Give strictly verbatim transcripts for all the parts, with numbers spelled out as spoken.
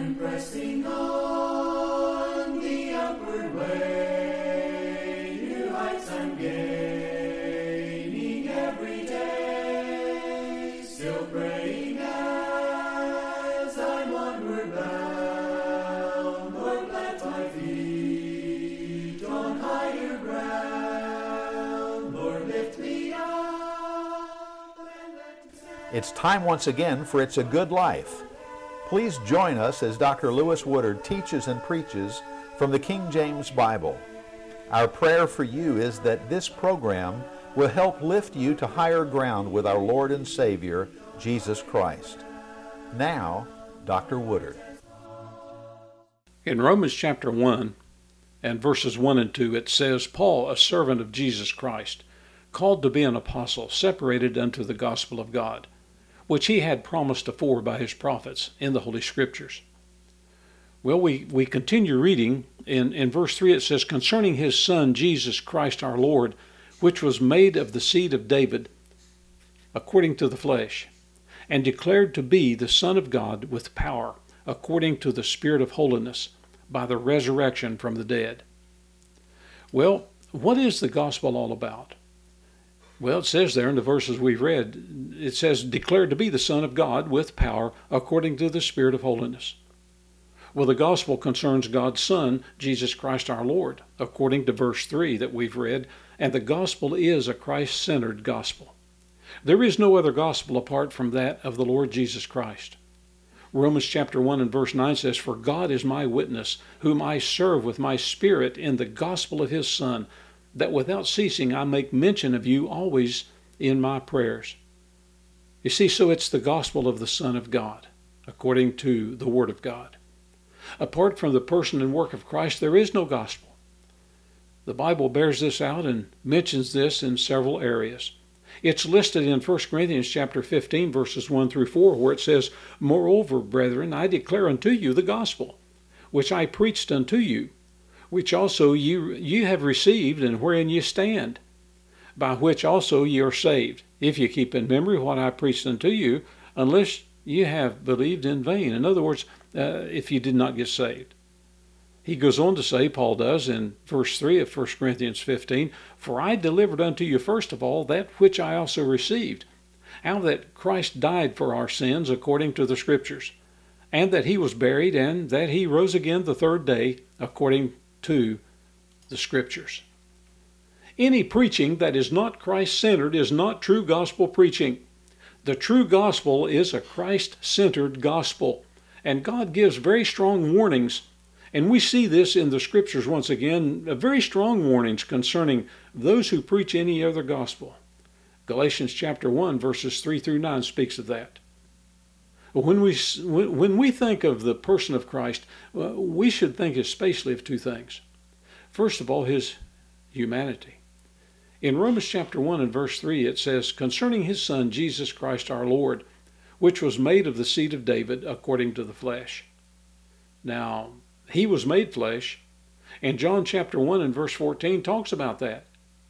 pressing on the upward way, new heights I'm gaining every day, still praying as I'm onward bound. Lord, plant my feet on higher ground. Lord, lift me up and let me stand. It's time once again for It's a Good Life. Please join us as Doctor Lewis Woodard teaches and preaches from the King James Bible. Our prayer for you is that this program will help lift you to higher ground with our Lord and Savior, Jesus Christ. Now, Doctor Woodard. In Romans chapter one and verses one and two, it says, Paul, a servant of Jesus Christ, called to be an apostle, separated unto the gospel of God, which he had promised afore by his prophets in the Holy Scriptures. Well, we, we continue reading. In, in verse three it says, concerning his Son, Jesus Christ our Lord, which was made of the seed of David, according to the flesh, and declared to be the Son of God with power, according to the Spirit of holiness, by the resurrection from the dead. Well, what is the gospel all about? Well, it says there in the verses we've read, it says, declared to be the Son of God with power according to the Spirit of holiness. Well, the gospel concerns God's Son, Jesus Christ our Lord, according to verse three that we've read, and the gospel is a Christ-centered gospel. There is no other gospel apart from that of the Lord Jesus Christ. Romans chapter one and verse nine says, for God is my witness, whom I serve with my spirit in the gospel of his Son, that without ceasing I make mention of you always in my prayers. You see, so it's the gospel of the Son of God, according to the Word of God. Apart from the person and work of Christ, there is no gospel. The Bible bears this out and mentions this in several areas. It's listed in First Corinthians chapter fifteen, verses one through four, where it says, moreover, brethren, I declare unto you the gospel, which I preached unto you, which also you, you have received, and wherein you stand, by which also ye are saved, if you keep in memory what I preached unto you, unless you have believed in vain. In other words, uh, if you did not get saved. He goes on to say, Paul does, in verse three of First Corinthians fifteen, for I delivered unto you first of all that which I also received, how that Christ died for our sins according to the Scriptures, and that he was buried, and that he rose again the third day according to the Scriptures. Any preaching that is not Christ-centered is not true gospel preaching. The true gospel is a Christ-centered gospel, and God gives very strong warnings, and we see this in the Scriptures once again, very strong warnings concerning those who preach any other gospel. Galatians chapter one, verses three through nine speaks of that. When we, when we think of the person of Christ, we should think especially of two things. First of all, his humanity. In Romans chapter one and verse three, it says, concerning his Son, Jesus Christ our Lord, which was made of the seed of David according to the flesh. Now, he was made flesh, and John chapter one and verse fourteen talks about that.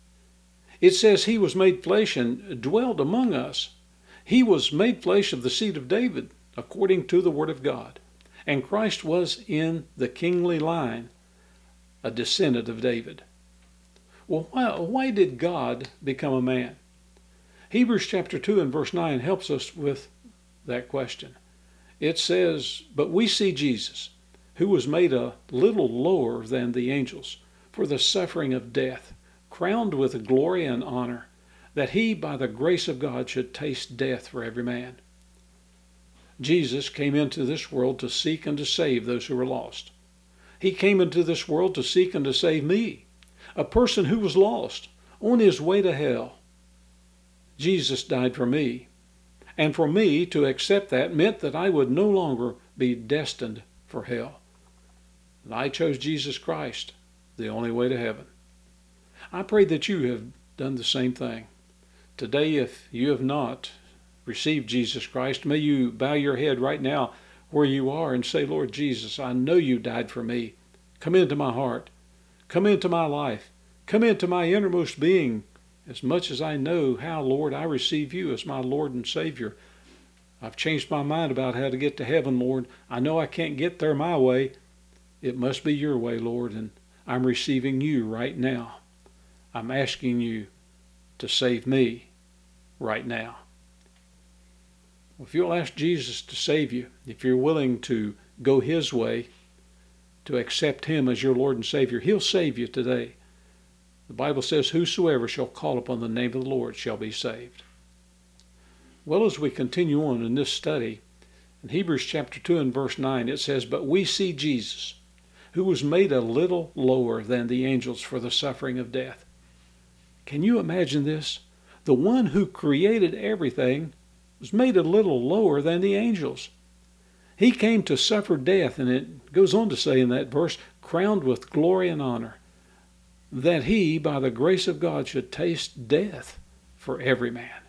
It says he was made flesh and dwelled among us. He was made flesh of the seed of David, according to the Word of God. And Christ was in the kingly line, a descendant of David. Well, why, why did God become a man? Hebrews chapter two and verse nine helps us with that question. It says, but we see Jesus, who was made a little lower than the angels for the suffering of death, crowned with glory and honor, that he, by the grace of God, should taste death for every man. Jesus came into this world to seek and to save those who were lost. He came into this world to seek and to save me, a person who was lost, on his way to hell. Jesus died for me, and for me to accept that meant that I would no longer be destined for hell. And I chose Jesus Christ, the only way to heaven. I pray that you have done the same thing. Today, if you have not received Jesus Christ, may you bow your head right now where you are and say, Lord Jesus, I know you died for me. Come into my heart. Come into my life. Come into my innermost being. As much as I know how, Lord, I receive you as my Lord and Savior. I've changed my mind about how to get to heaven, Lord. I know I can't get there my way. It must be your way, Lord, and I'm receiving you right now. I'm asking you to save me right now. If you'll ask Jesus to save you, if you're willing to go his way, to accept him as your Lord and Savior, he'll save you today. The Bible says, whosoever shall call upon the name of the Lord shall be saved. Well, as we continue on in this study, in Hebrews chapter two and verse nine, it says, but we see Jesus, who was made a little lower than the angels for the suffering of death. Can you imagine this? The one who created everything was made a little lower than the angels. He came to suffer death, and it goes on to say in that verse, crowned with glory and honor, that he, by the grace of God, should taste death for every man.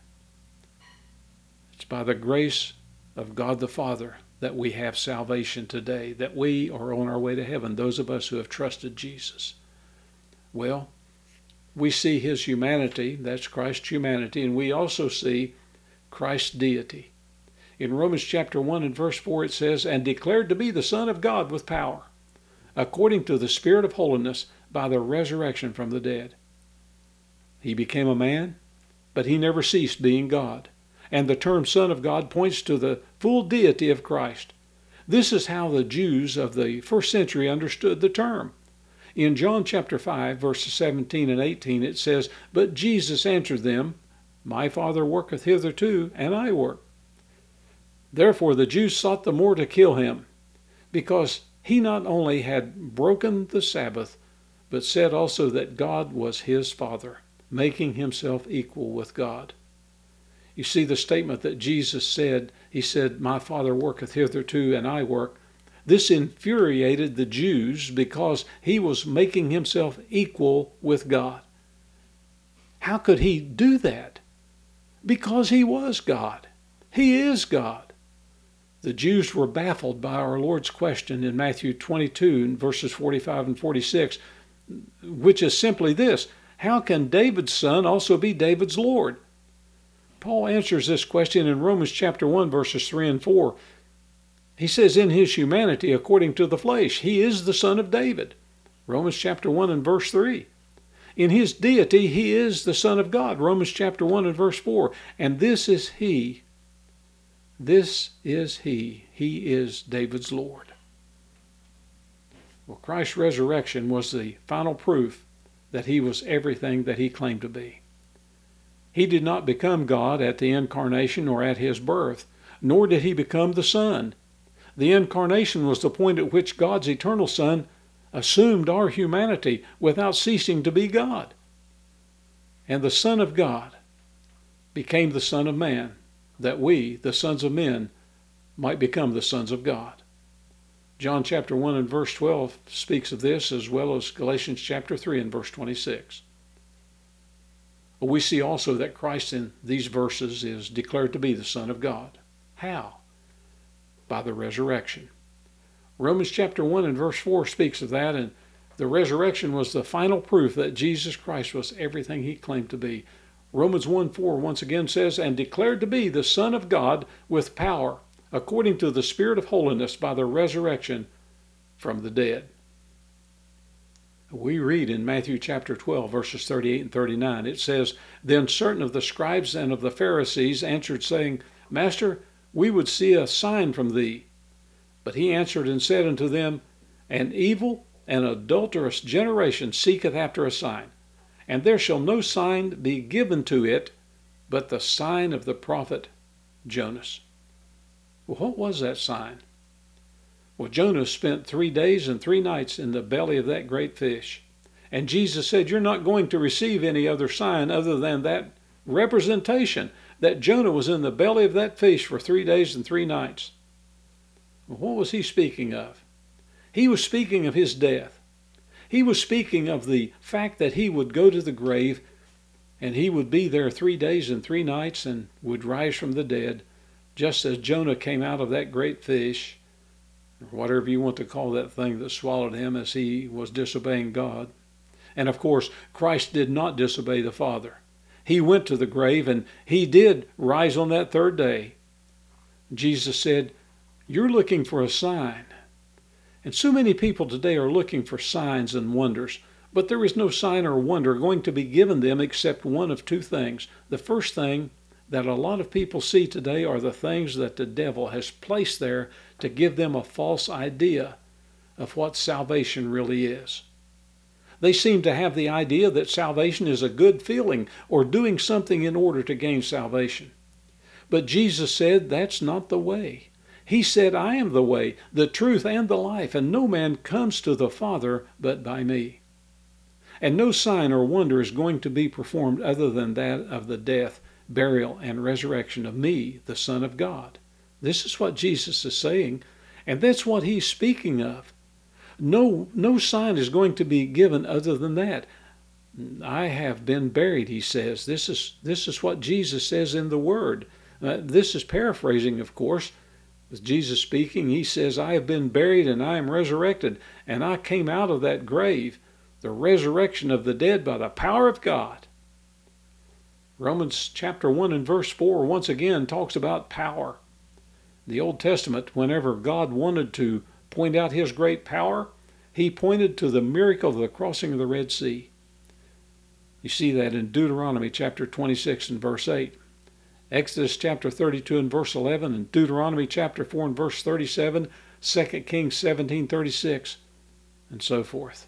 It's by the grace of God the Father that we have salvation today, that we are on our way to heaven, those of us who have trusted Jesus. Well, we see his humanity, that's Christ's humanity, and we also see Christ's deity. In Romans chapter one and verse four it says, and declared to be the Son of God with power, according to the Spirit of holiness, by the resurrection from the dead. He became a man, but he never ceased being God. And the term Son of God points to the full deity of Christ. This is how the Jews of the first century understood the term. In John chapter five, verses seventeen and eighteen, it says, but Jesus answered them, my Father worketh hitherto, and I work. Therefore the Jews sought the more to kill him, because he not only had broken the Sabbath, but said also that God was his Father, making himself equal with God. You see the statement that Jesus said, he said, my Father worketh hitherto, and I work. This infuriated the Jews because he was making himself equal with God. How could he do that? Because he was God. He is God. The Jews were baffled by our Lord's question in Matthew twenty-two, verses forty-five and forty-six, which is simply this, how can David's son also be David's Lord? Paul answers this question in Romans chapter one, verses three and four. He says, in his humanity, according to the flesh, he is the son of David. Romans chapter one and verse three. In his deity, he is the Son of God. Romans chapter one and verse four. And this is he. This is he. He is David's Lord. Well, Christ's resurrection was the final proof that he was everything that he claimed to be. He did not become God at the incarnation or at his birth, nor did he become the Son. The incarnation was the point at which God's eternal Son assumed our humanity without ceasing to be God. And the Son of God became the Son of Man, that we, the sons of men, might become the sons of God. John chapter one and verse twelve speaks of this, as well as Galatians chapter three and verse twenty-six. We see also that Christ in these verses is declared to be the Son of God. How? By the resurrection. Romans chapter one and verse four speaks of that, and the resurrection was the final proof that Jesus Christ was everything he claimed to be. Romans one four once again says, and declared to be the Son of God with power, according to the Spirit of holiness, by the resurrection from the dead. We read in Matthew chapter twelve, verses thirty-eight and thirty-nine, it says, then certain of the scribes and of the Pharisees answered, saying, Master, we would see a sign from thee. But he answered and said unto them, an evil and adulterous generation seeketh after a sign, and there shall no sign be given to it, but the sign of the prophet Jonas. Well, what was that sign? Well, Jonas spent three days and three nights in the belly of that great fish. And Jesus said, you're not going to receive any other sign other than that representation that Jonah was in the belly of that fish for three days and three nights. What was he speaking of? He was speaking of his death. He was speaking of the fact that he would go to the grave and he would be there three days and three nights and would rise from the dead, just as Jonah came out of that great fish, or whatever you want to call that thing that swallowed him as he was disobeying God. And of course, Christ did not disobey the Father. He went to the grave and he did rise on that third day. Jesus said, "You're looking for a sign." And so many people today are looking for signs and wonders, but there is no sign or wonder going to be given them except one of two things. The first thing that a lot of people see today are the things that the devil has placed there to give them a false idea of what salvation really is. They seem to have the idea that salvation is a good feeling or doing something in order to gain salvation. But Jesus said that's not the way. He said, "I am the way, the truth, and the life, and no man comes to the Father but by me." And no sign or wonder is going to be performed other than that of the death, burial, and resurrection of me, the Son of God. This is what Jesus is saying, and that's what he's speaking of. No, no sign is going to be given other than that. I have been buried, he says. This is, this is what Jesus says in the Word. Uh, this is paraphrasing, of course. With Jesus speaking, he says, "I have been buried and I am resurrected, and I came out of that grave, the resurrection of the dead by the power of God." Romans chapter one and verse four once again talks about power. The Old Testament, whenever God wanted to point out his great power, he pointed to the miracle of the crossing of the Red Sea. You see that in Deuteronomy chapter twenty-six and verse eight. Exodus chapter thirty-two and verse eleven, and Deuteronomy chapter four and verse thirty-seven, Second Kings seventeen thirty-six, and so forth.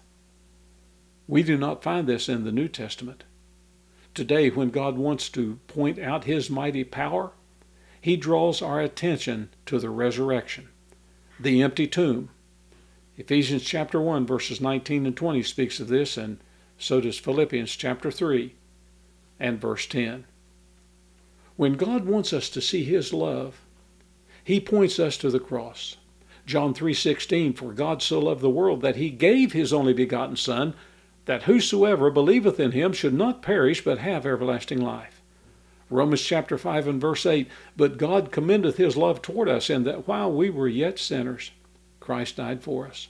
We do not find this in the New Testament. Today, when God wants to point out his mighty power, he draws our attention to the resurrection, the empty tomb. Ephesians chapter one verses nineteen and twenty speaks of this, and so does Philippians chapter three and verse ten. When God wants us to see his love, he points us to the cross. John three sixteen, "For God so loved the world that he gave his only begotten Son, that whosoever believeth in him should not perish but have everlasting life." Romans chapter five and verse eight, "But God commendeth his love toward us, in that while we were yet sinners, Christ died for us."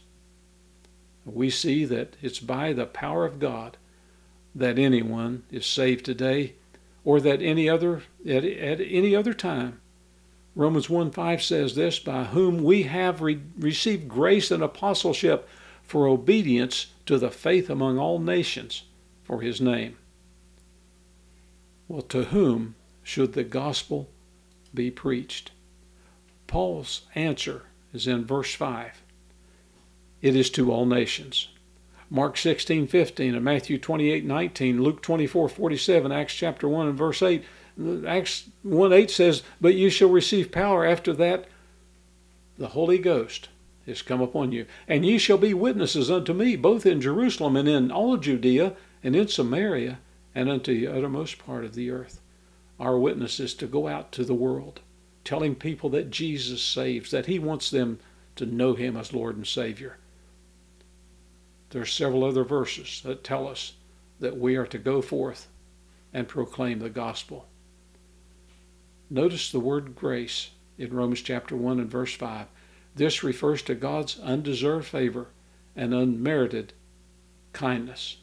We see that it's by the power of God that anyone is saved today, or that any other at, at any other time. Romans one five says this, "By whom we have re- received grace and apostleship for obedience to the faith among all nations for his name." Well, to whom should the gospel be preached? Paul's answer is in verse five. It is to all nations. Mark sixteen fifteen and Matthew twenty-eight nineteen, Luke twenty-four forty-seven, Acts chapter one and verse eight. Acts one eight says, "But you shall receive power after that the Holy Ghost is come upon you, and ye shall be witnesses unto me, both in Jerusalem and in all Judea and in Samaria and unto the uttermost part of the earth." Our witness is to go out to the world, telling people that Jesus saves, that he wants them to know him as Lord and Savior. There are several other verses that tell us that we are to go forth and proclaim the gospel. Notice the word grace in Romans chapter one and verse five. This refers to God's undeserved favor and unmerited kindness.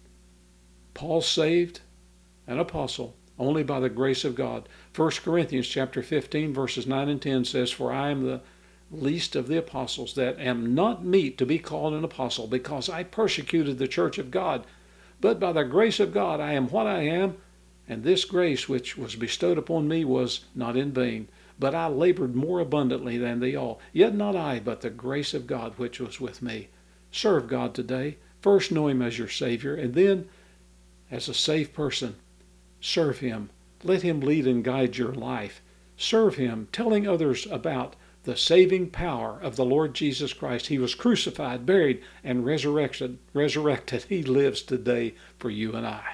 Paul saved an apostle only by the grace of God. First Corinthians chapter fifteen verses nine and ten says, "For I am the least of the apostles, that am not meet to be called an apostle, because I persecuted the church of God. But by the grace of God I am what I am, and this grace which was bestowed upon me was not in vain. But I labored more abundantly than they all. Yet not I, but the grace of God which was with me." Serve God today. First know him as your Savior, and then, as a saved person, serve him. Let him lead and guide your life. Serve him, telling others about the saving power of the Lord Jesus Christ. He was crucified, buried, and resurrected. Resurrected. He lives today for you and I.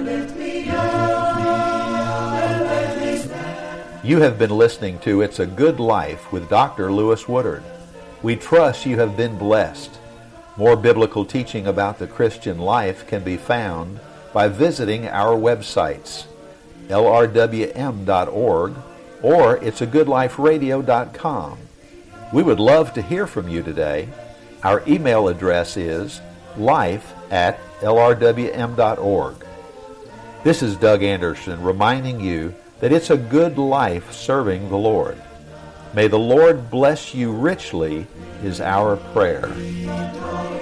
You have been listening to It's a Good Life with Doctor Lewis Woodard. We trust you have been blessed. More biblical teaching about the Christian life can be found by visiting our websites, L R W M dot org or it's a good life radio dot com. We would love to hear from you today. Our email address is life at L R W M dot org. This is Doug Anderson reminding you that it's a good life serving the Lord. May the Lord bless you richly is our prayer.